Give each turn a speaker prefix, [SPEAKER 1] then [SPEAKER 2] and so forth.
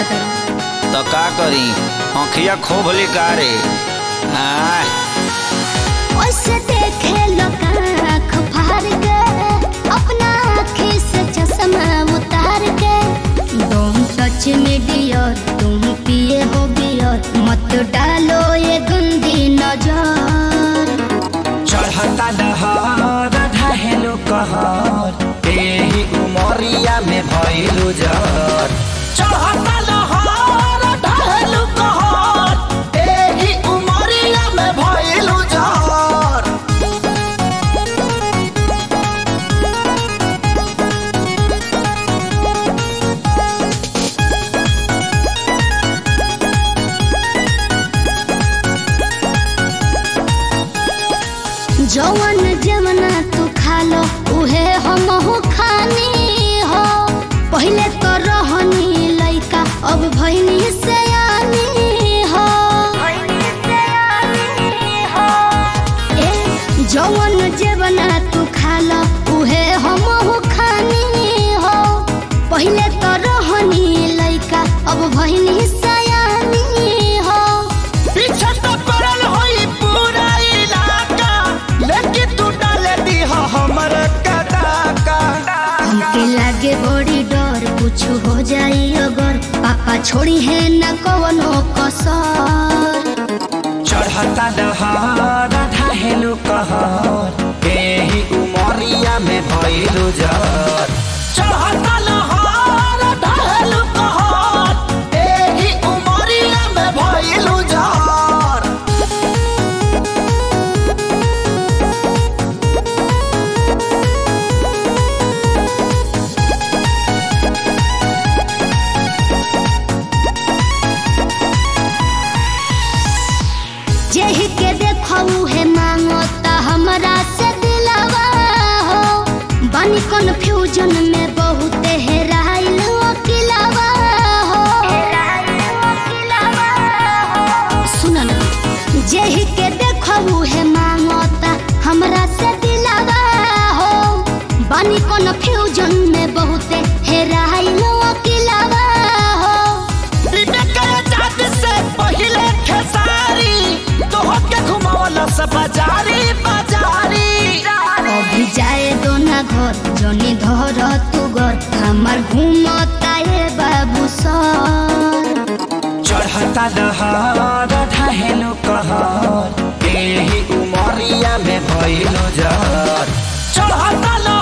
[SPEAKER 1] लागत है।
[SPEAKER 2] तो का करी आँखिया खोभली का रे।
[SPEAKER 1] ओसे देखे लोग आँख फाड़ के अपना आँखी से चश्मा उतार के। तुम सच में डियर तुम पिए हो बियर मत डालो ये गंदी नजर।
[SPEAKER 2] चढ़ता दहर ढहेलो कहर एही उमरिया में भइलु जर। चढ़ता दहर ढहेलो कहर एही उमरिया में भइलु जर।
[SPEAKER 1] जवन जवना तू खा लो उहे हमहू खानी हो। पहले तो रहनी लइका अब भइनी सयानी हो। ए जवन जवना तू खा लो उहे हमहू खानी हो। पहले तो रहनी लइका अब भइनी सयानी हो।
[SPEAKER 2] पीछे तो पड़ल होई पूरा इलाका लेकिन तू डाले दी हमर कदाका।
[SPEAKER 1] हमके लागे बड़ी डर कुछ हो जाई अगर पापा छोड़ी है न कवनो कसर।
[SPEAKER 2] चढ़ता दहर ढहेलो कहर एही उमरिया में भइलु जर। चढ़ता दहर ढहेलो कहर एही उमरिया में भइलु जर।
[SPEAKER 1] जेहि के देखऊ है मांगता हमरा से दिलवा हो। बानी कन्फ्यूजन में बहुत हेराइल अकेलावा हो। सुन ना जेहि के देखऊ है मांगता हमरा से दिलवा हो। बानी कन्फ्यूजन में बहुत हेराइल अकेलावा हो।
[SPEAKER 2] से पहिले खेसारी तोहके घुमावला से बाजारी बाजारी।
[SPEAKER 1] अभी जाए दो ना घर जनी धर तू घर हमार घूमता है बाबू सर।
[SPEAKER 2] चढ़ता दहर ढहेलो कहर एही उमरिया में भइलु जर। चढ़ता